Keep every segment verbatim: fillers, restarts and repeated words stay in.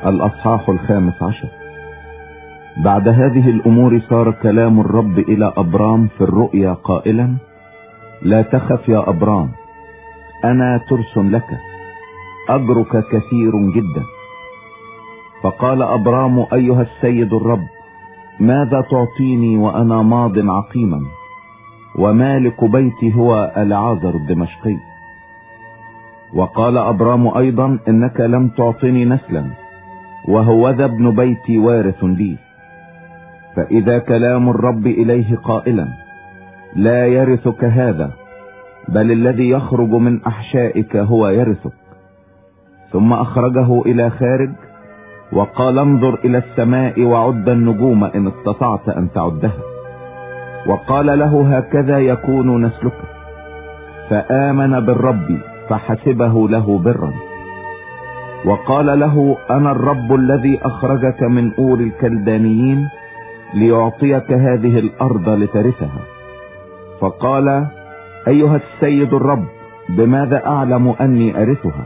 الأصحاح الخامس عشر. بعد هذه الأمور صار كلام الرب إلى أبرام في الرؤيا قائلا: لا تخف يا أبرام، أنا ترس لك، أجرك كثير جدا. فقال أبرام: أيها السيد الرب، ماذا تعطيني وأنا ماض عقيما، ومالك بيتي هو العازر الدمشقي؟ وقال أبرام أيضا: إنك لم تعطني نسلا، وهوذا ابن بيتي وارث لي. فإذا كلام الرب إليه قائلا: لا يرثك هذا، بل الذي يخرج من أحشائك هو يرثك. ثم أخرجه إلى خارج وقال: انظر إلى السماء وعد النجوم إن استطعت أن تعدها. وقال له: هكذا يكون نسلك. فآمن بالرب فحسبه له برا. وقال له: أنا الرب الذي أخرجك من أور الكلدانيين ليعطيك هذه الأرض لترثها. فقال: أيها السيد الرب، بماذا أعلم أني أرثها؟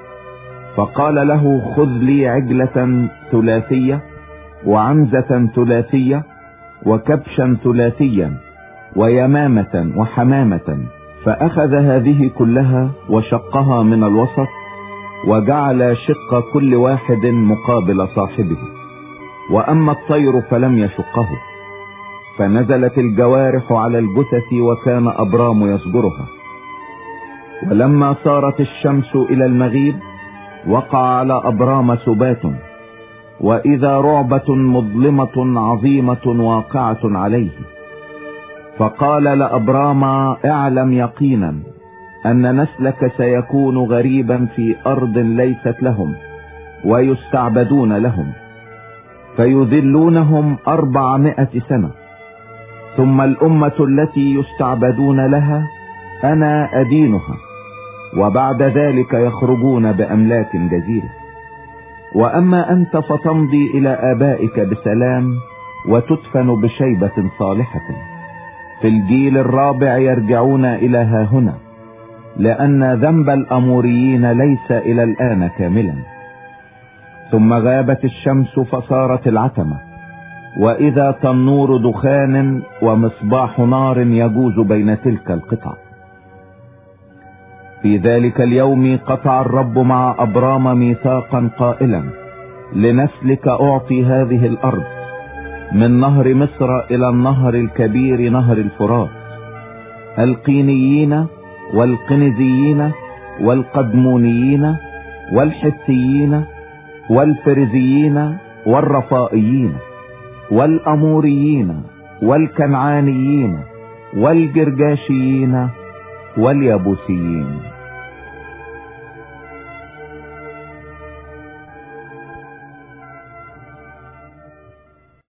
فقال له: خذ لي عجلة ثلاثية وعنزة ثلاثية وكبشا ثلاثيا ويمامة وحمامة. فأخذ هذه كلها وشقها من الوسط، وجعل شق كل واحد مقابل صاحبه. وأما الطير فلم يشقه. فنزلت الجوارح على الجثث وكان أبرام يصبرها. ولما صارت الشمس إلى المغيب وقع على أبرام سبات، وإذا رعبة مظلمة عظيمة واقعة عليه. فقال لأبرام: اعلم يقينا أن نسلك سيكون غريبا في أرض ليست لهم، ويستعبدون لهم، فيذلونهم أربعمائة سنة. ثم الأمة التي يستعبدون لها أنا أدينها، وبعد ذلك يخرجون بأملاك جزيرة. وأما أنت فتمضي إلى آبائك بسلام، وتدفن بشيبة صالحة. في الجيل الرابع يرجعون إلى هاهنا، لأن ذنب الأموريين ليس إلى الآن كاملا. ثم غابت الشمس فصارت العتمة، وإذا تنور دخان ومصباح نار يجوز بين تلك القطع. في ذلك اليوم قطع الرب مع أبرام ميثاقا قائلا: لنسلك أعطي هذه الأرض من نهر مصر إلى النهر الكبير نهر الفرات، القينيين والقنزيين والقدمونيين والحثيين والفرزيين والرفائيين والأموريين والكنعانيين والجرجاشيين واليبوسيين.